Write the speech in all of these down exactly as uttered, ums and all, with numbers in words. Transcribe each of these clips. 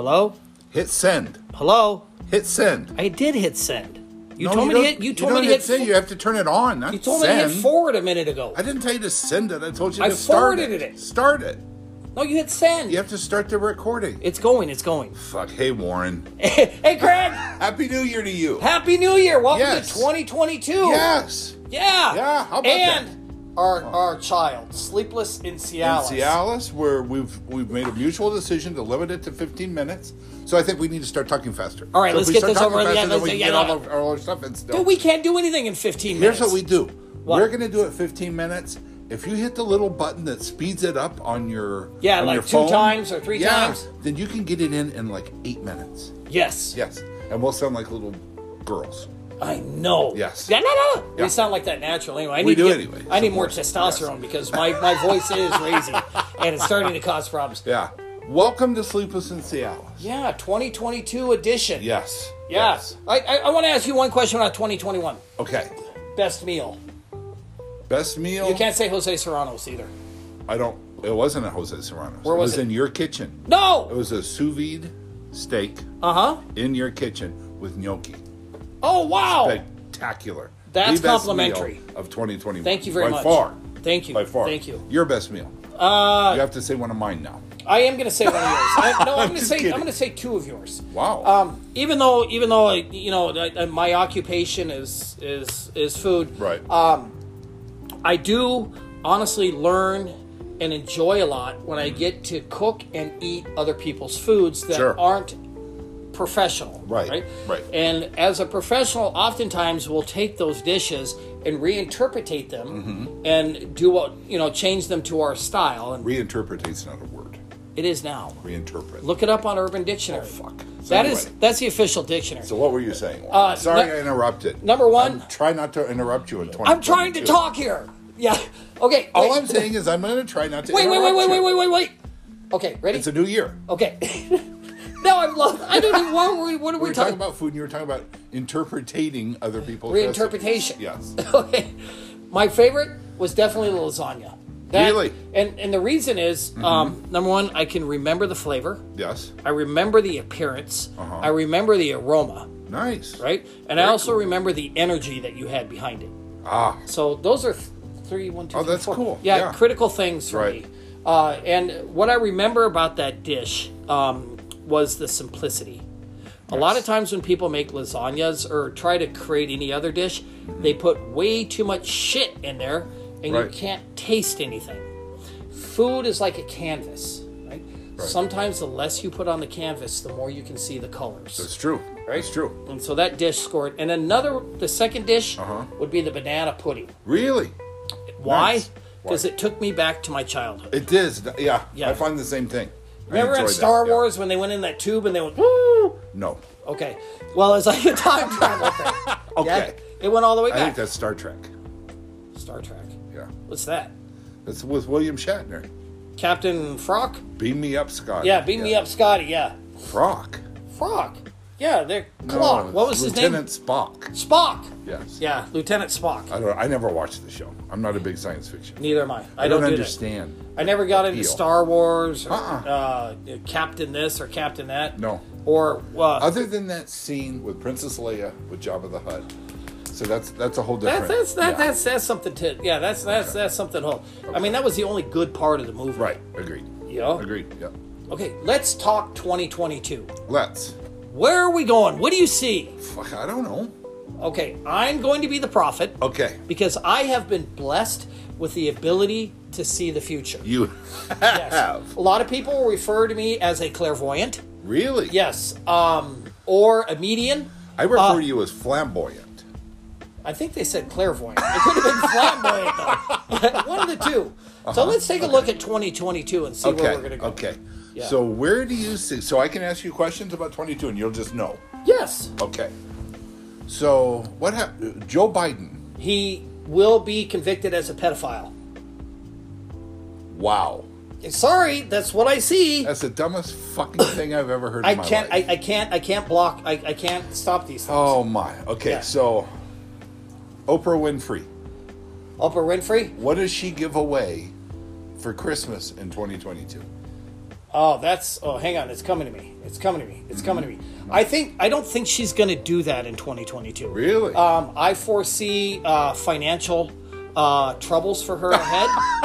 Hello? Hit send. Hello? Hit send. I did hit send. You No, told me don't- to hit. You told don't me to hit. send. fo- You have to turn it on. Not You told send. me to hit forward a minute ago. I didn't tell you to send it. I told you I to start forwarded it. it. Start it. No, you hit send. You have to start the recording. It's going. It's going. Fuck. Hey, Warren. Hey, Craig. Happy New Year to you. Happy New Year. Welcome Yes. to twenty twenty-two. Yes. Yeah. Yeah, how about and our our child, Sleepless in In Cialis. Cialis, where we've we've made a mutual decision to limit it to fifteen minutes. So I think we need to start talking faster. All right, so let's if we get start this talking over. Faster, Yeah, then let's- we can yeah, get no. all of all our stuff and still. Dude, we can't do anything in fifteen Here's minutes. what we do. What? We're going to do it fifteen minutes. If you hit the little button that speeds it up on your Yeah, on like your two phone, times or three yeah, times. then you can get it in in like eight minutes. Yes. Yes, and we'll sound like little girls. I know. Yes. Yeah, no, no. Yeah. We sound like that naturally. Anyway, I We need do to get, anyway, I need of more course. testosterone Yes. because my, my voice is raising and it's starting to cause problems. Yeah. Welcome to Sleepless in Cialis. Yeah, twenty twenty-two edition. Yes. Yeah. Yes. I, I, I want to ask you one question about twenty twenty-one. Okay. Best meal. Best meal. You can't say Jose Serrano's either. I don't. It wasn't a Jose Serrano's. Where it was was it? in your kitchen. It No. was a sous vide steak Uh-huh. in your kitchen with gnocchi. Oh, wow. Spectacular. That's The best complimentary. meal of twenty twenty-one. Thank you very By much. far. Thank you. By far. Thank you. Your best meal. Uh, You have to say one of mine now. I am going to say one of yours. I, no, I'm I'm going to just say kidding. I'm going to say two of yours. Wow. Um, even though, even though I, you know, I, I- my occupation is is is food. right. Um, I do honestly learn and enjoy a lot when I get to cook and eat other people's foods that Sure. aren't professional. Right, Right. right. And as a professional, oftentimes we'll take those dishes and reinterpretate them Mm-hmm. and do what you know, change them to our style. And Reinterpretate's not a word. it is now. Reinterpret. Look it up on Urban Dictionary. Oh, fuck. So That anyway. is that's the official dictionary. So what were you saying? Uh, Sorry nu- I interrupted. number one- I'm try not to interrupt you in twenty. I'm trying to talk here. Yeah. Okay. All wait. I'm saying is I'm going to try not to Wait, wait, interrupt wait, wait, you. wait, wait, wait, wait. Okay, ready? It's a new year. Okay. No, I'm lost. I don't even. What, were we- what are We we, were talking talking about food and you were talking about interpreting other people's Reinterpretation. recipes. Yes. Okay. My favorite was definitely the lasagna. That- Really? And and the reason is, um, number one, I can remember the flavor. Yes. I remember the appearance. Uh-huh. I remember the aroma. Nice. Right. And I Very also cool. remember the energy that you had behind it. Ah. So those are th- three, one, two, Oh, three, that's four. cool. Yeah, Yeah. critical things for Right. me. Uh, and what I remember about that dish um, was the simplicity. A lot of times when people make lasagnas or try to create any other dish, they put way too much shit in there, and Right. you can't taste anything. Food is like a canvas, right? Right. Sometimes the less you put on the canvas, the more you can see the colors. That's true. Right? That's true. And so that dish scored. And another, the second dish Uh-huh. would be the banana pudding. Really? Why? Nice. Because Why? it took me back to my childhood. It is. Yeah. Yeah. I find the same thing. I Remember in enjoyed Star that, yeah. Wars when they went in that tube and they went, woo? No. Okay. Well, it's like a time travel thing. Okay. Yeah? It went all the way I think back. that's Star Trek. Star Trek. Yeah. What's that? That's with William Shatner. Captain Frock? Beam me up, Scott. Yeah, beam me up, Scotty. Yeah. Frock. Frock. Yeah, they're No, Clock. What was it's his Lieutenant name? Spock. Spock. Yes. Yeah, Lieutenant Spock. I don't. I never watched the show. I'm not a big science fiction. Neither am I. I, I don't, do that. understand. I never got into appeal. Star Wars or Uh-uh. uh, Captain this or Captain that. No. Or uh, Other than that scene with Princess Leia with Jabba the Hutt. So that's that's a whole different. That's that's that, yeah. that's that's something to yeah that's that's Okay. that's something whole. I mean that was the only good part of the movie. Right. Agreed. You know? Agreed. Yeah. Okay, let's talk twenty twenty-two. Let's. Where are we going? What do you see? Fuck. I don't know. Okay, I'm going to be the prophet Okay. because I have been blessed with the ability to see the future. You Yes. have. A lot of people refer to me as a clairvoyant. Really? Yes. Um, or a median. I refer Uh, to you as flamboyant. I think they said clairvoyant. It could have been flamboyant though. One of the two. So let's take a look at twenty twenty-two and see Okay. where we're going to go. Okay. Yeah. So where do you see? So I can ask you questions about twenty-two, and you'll just know. Yes. Okay. So what happened? Joe Biden. He will be convicted as a pedophile. Wow. Sorry, that's what I see. That's the dumbest fucking thing I've ever heard I in my can't. life. I, I can't. I can't block. I, I can't stop these things. Oh my. Okay. Yeah. So Oprah Winfrey. Oprah Winfrey. What does she give away for Christmas in twenty twenty-two? Oh, that's. Oh, hang on. It's coming to me. It's coming to me. It's coming to me. I think. I don't think she's going to do that in twenty twenty-two. Really? Um, I foresee uh, financial uh, troubles for her ahead.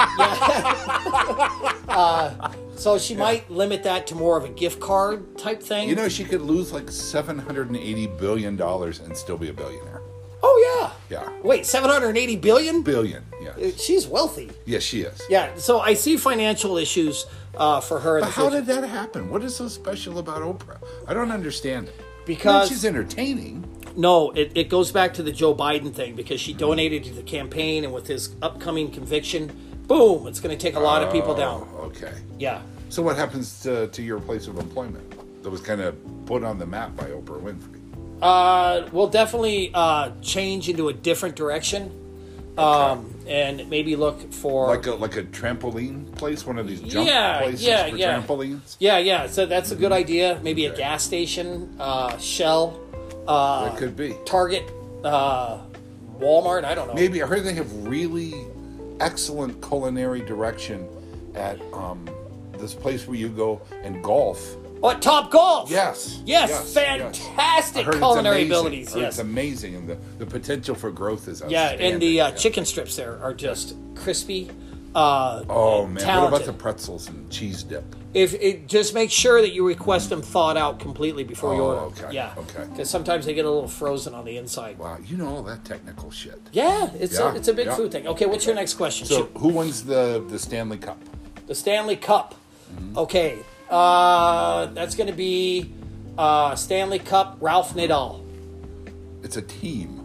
Yeah. uh, so she yeah. might limit that to more of a gift card type thing. You know, she could lose like seven hundred eighty billion dollars and still be a billionaire. Oh, yeah. Yeah. Wait, seven hundred eighty billion dollars? Billion, yeah. She's wealthy. Yes, she is. Yeah, so I see financial issues uh, for her. But how did that happen? What is so special about Oprah? I don't understand it. Because I mean, she's entertaining. No, it, it goes back to the Joe Biden thing because she donated to the campaign, and with his upcoming conviction, boom, it's going to take a lot of people down. Oh, okay. Yeah. So what happens to, to your place of employment that was kind of put on the map by Oprah Winfrey? Uh, we'll definitely uh, change into a different direction, um, okay. and maybe look for like a like a trampoline place, one of these jump yeah, places yeah, for yeah. trampolines. Yeah, yeah. So that's a good idea. Maybe okay. a gas station, uh, Shell, uh, that could be Target, uh, Walmart. I don't know. Maybe I heard they have really excellent culinary direction at um, this place where you go and golf. What, Top Golf? Yes. Yes, yes fantastic yes. culinary abilities. I heard yes. It's amazing, and the, the potential for growth is yeah, outstanding. and the uh, yeah. chicken strips there are just crispy. Uh, oh man, talented. What about the pretzels and cheese dip? If it just make sure that you request them thawed out completely before oh, you order. Okay. Yeah. Okay. Because sometimes they get a little frozen on the inside. Wow, you know all that technical shit. Yeah, it's yeah. a it's a big yeah. food thing. Okay, what's your next question? So, who wins the the Stanley Cup? The Stanley Cup. Mm-hmm. Okay. Uh, that's going to be uh, Stanley Cup, Ralph Nadal. It's a team.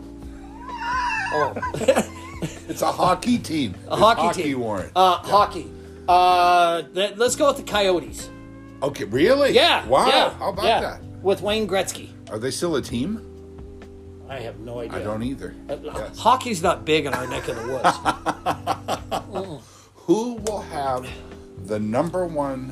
Oh. It's a hockey team. A hockey, hockey team. Warrant. Uh, yeah. Hockey. Uh, th- let's go with the Coyotes. Okay, really? Yeah. Wow. Yeah, How about yeah. that? With Wayne Gretzky. Are they still a team? I have no idea. I don't either. Uh, yes. Hockey's not big in our neck of the woods. Who will have the number one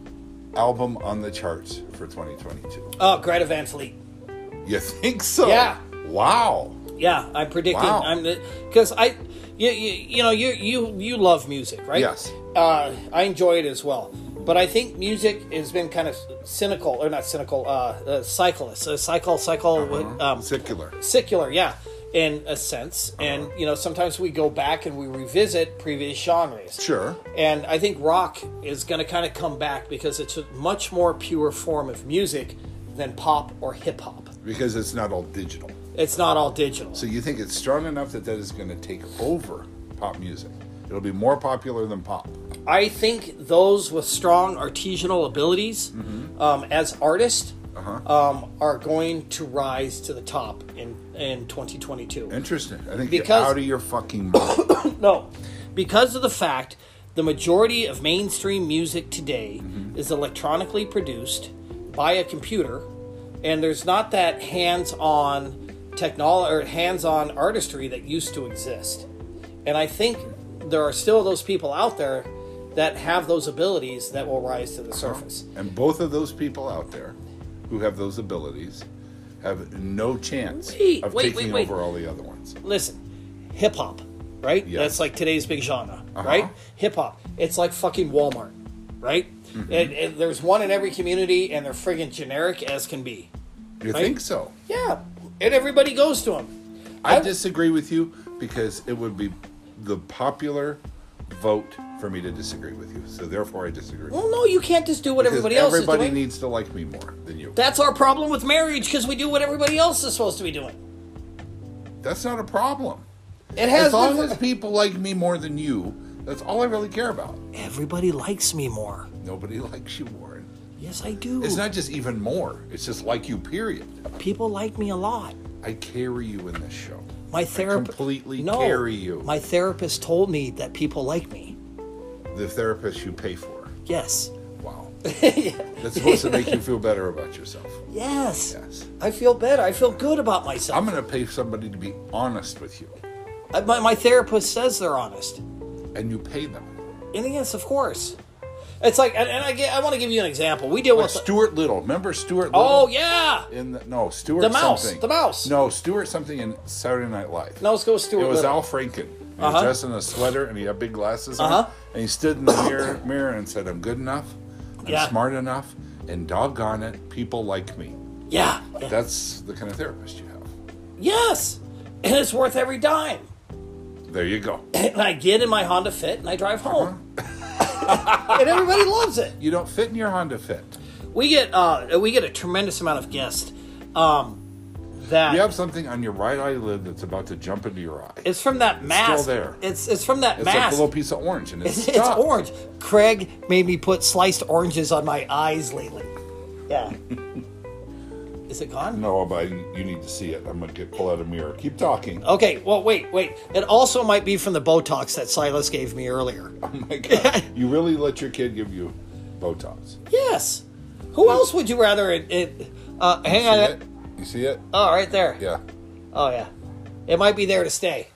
album on the charts for twenty twenty-two? Oh, Greta Van Fleet. You think so? Yeah. Wow. Yeah, I'm predicting. Wow. I'm because I, you, you, you know, you you you love music, right? Yes. Uh, I enjoy it as well, but I think music has been kind of cynical, or not cynical, uh, uh cyclist, uh, cycle, cycle, Uh-huh. um, Secular. secular, yeah, in a sense. Uh-huh. And you know, sometimes we go back and we revisit previous genres. Sure. And I think rock is going to kind of come back because it's a much more pure form of music than pop or hip hop. Because it's not all digital. It's not all digital. So you think it's strong enough that that is going to take over pop music? It'll be more popular than pop. I think those with strong artisanal abilities mm-hmm. um, as artists uh-huh. um, are going to rise to the top in, in twenty twenty-two. Interesting. I think because, you're out of your fucking mind. No. Because of the fact the majority of mainstream music today mm-hmm. is electronically produced by a computer, and there's not that hands-on technology or hands-on artistry that used to exist. And I think there are still those people out there that have those abilities that will rise to the surface. And both of those people out there who have those abilities have no chance wait, of wait, taking wait, wait. over all the other ones. Listen, hip-hop, right? Yes. That's like today's big genre, uh-huh. right? Hip-hop. It's like fucking Walmart, right? Mm-hmm. And, and there's one in every community, and they're friggin' generic as can be. You right? think so? Yeah, and everybody goes to them. I, I disagree with you because it would be the popular vote for me to disagree with you. So therefore I disagree. Well, no, you can't just do what because everybody else is doing. Everybody needs to like me more than you. That's our problem with marriage, because we do what everybody else is supposed to be doing. That's not a problem. It has as long different... as people like me more than you, that's all I really care about. Everybody likes me more. Nobody likes you, Warren. Yes, I do. It's not just even more. It's just like you, period. People like me a lot. I carry you in this show. My therapist completely no, carry you. My therapist told me that people like me. The therapist you pay for. Yes. Wow. Yeah. That's supposed to make you feel better about yourself. Yes. Yes. I feel better. I feel good about myself. I'm going to pay somebody to be honest with you. I, my, my therapist says they're honest. And you pay them. And yes, of course. It's like, and, and I, get, I want to give you an example. We deal like with Stuart Little. Remember Stuart Little? Oh yeah. In the, no, Stuart the mouse. something. The mouse. No, Stuart something in Saturday Night Live. No, let's go with Stuart. It was Little. Al Franken. He uh-huh. was dressed in a sweater and he had big glasses on. Uh-huh. And he stood in the mirror, mirror and said, "I'm good enough." and Yeah. smart enough, and doggone it, people like me. Yeah. yeah. That's the kind of therapist you have. Yes. And it's worth every dime. There you go. And I get in my Honda Fit and I drive home. And everybody loves it. You don't fit in your Honda Fit. We get uh, we get a tremendous amount of guests. Um, that You have something on your right eyelid that's about to jump into your eye. it's from that mask. still there. It's it's from that It's like a mask. little piece of orange, and it's, It's, it's stuck. orange. Craig made me put sliced oranges on my eyes lately. Yeah. Is it gone? No, but you need to see it. I'm gonna get pull out a mirror. Keep talking. Okay. Well, wait, wait. It also might be from the Botox that Silas gave me earlier. Oh my god! You really let your kid give you Botox? Yes. Who else would you rather? It. it uh, hang See on. it? You see it? Oh, right there. Yeah. Oh, yeah. It might be there to stay.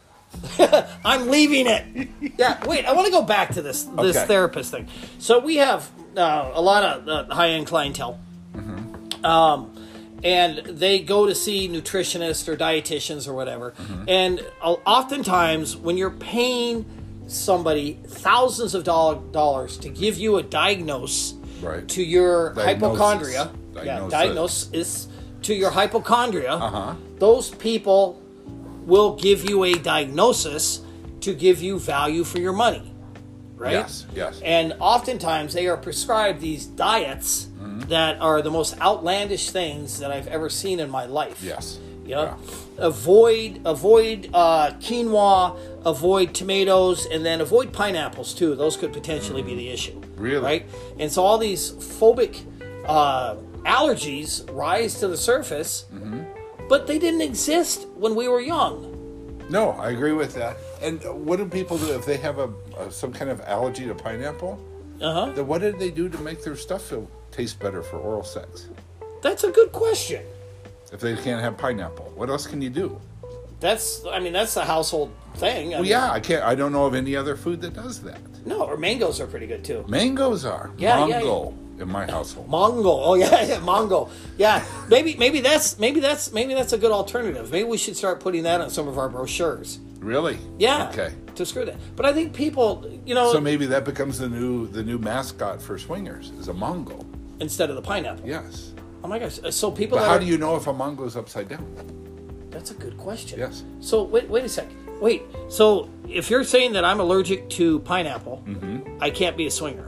I'm leaving it. Yeah, wait, I want to go back to this this Okay. therapist thing. So we have uh, a lot of uh, high-end clientele. Mm-hmm. Um, and they go to see nutritionists or dietitians or whatever. Mm-hmm. And uh, oftentimes when you're paying somebody thousands of doll- dollars to give you a diagnose Right. to your Diagnosis. hypochondria, yeah, Diagnosis. diagnosis to your hypochondria, Uh-huh. those people will give you a diagnosis to give you value for your money, right? Yes, yes. And oftentimes they are prescribed these diets Mm-hmm. that are the most outlandish things that I've ever seen in my life. Yes. You know, avoid avoid uh, quinoa, avoid tomatoes, and then avoid pineapples too. Those could potentially be the issue. Really? Right? And so all these phobic uh, allergies rise to the surface, Mm-hmm. but they didn't exist when we were young. No, I agree with that. And what do people do if they have a, a some kind of allergy to pineapple? Uh huh. Then what did they do to make their stuff feel, taste better for oral sex? That's a good question. If they can't have pineapple, what else can you do? That's I mean that's the household thing. I Well, mean, yeah, I can't. I don't know of any other food that does that. No, or mangoes are pretty good too. Mangoes are Yeah, yeah, mango in my household. Mongo. Oh yeah, yeah, Mongo. Yeah, maybe maybe that's maybe that's maybe that's a good alternative. Maybe we should start putting that on some of our brochures. Really? Yeah. Okay. To screw that. But I think people, you know, So maybe that becomes the new the new mascot for swingers is a mongo. instead of the pineapple. Yes. Oh my gosh. So people But that how are, do you know if a mongo's upside down? That's a good question. Yes. So wait wait a sec. Wait. So if you're saying that I'm allergic to pineapple, Mm-hmm. I can't be a swinger.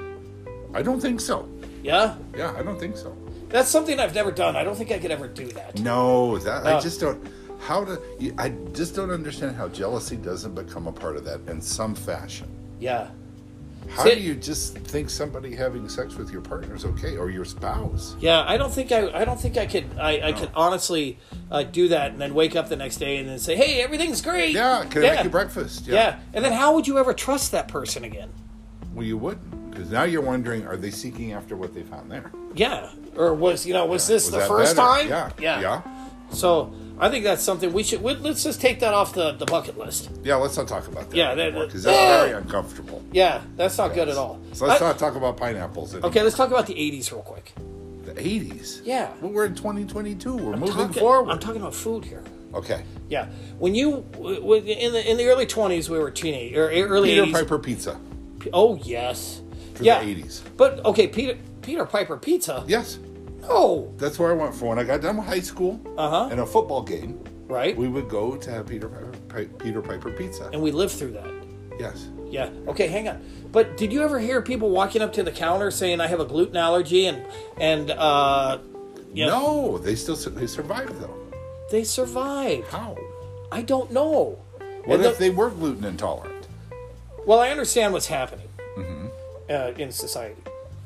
I don't think so. Yeah? Yeah, I don't think so. That's something I've never done. I don't think I could ever do that. No, that Uh, I just don't. How to? you- I just don't understand how jealousy doesn't become a part of that in some fashion. Yeah. How See- do you just think somebody having sex with your partner is okay, or your spouse? Yeah, I don't think I. I don't think I could. I, I could honestly uh, do that, and then wake up the next day and then say, "Hey, everything's great." Yeah, can I make you breakfast? Yeah. and then how would you ever trust that person again? Well, you wouldn't, because now you're wondering: are they seeking after what they found there? Yeah, or was you know was this Was the that first better? time? Yeah, yeah. yeah, So I think that's something we should. We, let's just take that off the, the bucket list. yeah. Let's not talk about that. Yeah, that- because that- that's Ah! very uncomfortable. Yeah, that's not good at all. So let's I- not talk about pineapples. Anymore. Okay, let's talk about the eighties real quick. The eighties. Yeah. Well, we're in twenty twenty-two. We're I'm moving talking, forward. I'm talking about food here. Okay. Yeah, when you w- w- in the in the early twenties, we were teenage or early Peter eighties. Piper Pizza Oh yes, for yeah. the eighties. But okay, Peter Peter Piper Pizza. Yes. No, That's where I went for when I got done with high school. Uh-huh. In a football game, right? we would go to have Peter Piper, Pi- Peter Piper Pizza. And we lived through that. Yes. Yeah. Okay, hang on. But did you ever hear people walking up to the counter saying, "I have a gluten allergy," and and uh, you know, No, they still su- they survived though. they survived? How? I don't know. What And if the- they were gluten intolerant? Well, I understand what's happening Mm-hmm. uh, in society.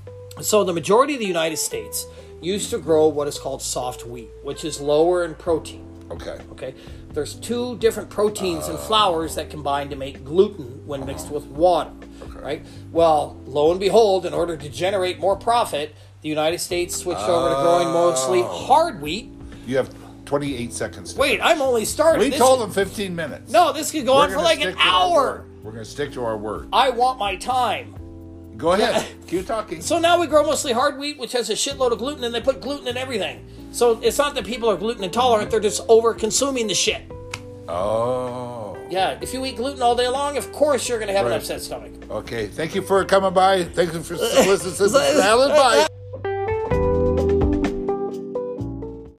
So the majority of the United States used to grow what is called soft wheat, which is lower in protein. Okay. Okay, there's two different proteins in flours that combine to make gluten when mixed with water. Right. Well, lo and behold, in order to generate more profit, the United States switched over to growing mostly hard wheat. You have twenty-eight seconds. To Wait, I'm only starting. We This told could- them fifteen minutes. No, this could go We're on for gonna like an stick to our hour. word. We're going to stick to our word. I want my time. Go ahead. Keep talking. So now we grow mostly hard wheat, which has a shitload of gluten, and they put gluten in everything. So it's not that people are gluten intolerant; they're just over consuming the shit. Oh. Yeah, if you eat gluten all day long, of course you're going to have Right. an upset stomach. Okay, thank you for coming by. Thank you for listening to the salad. Bye.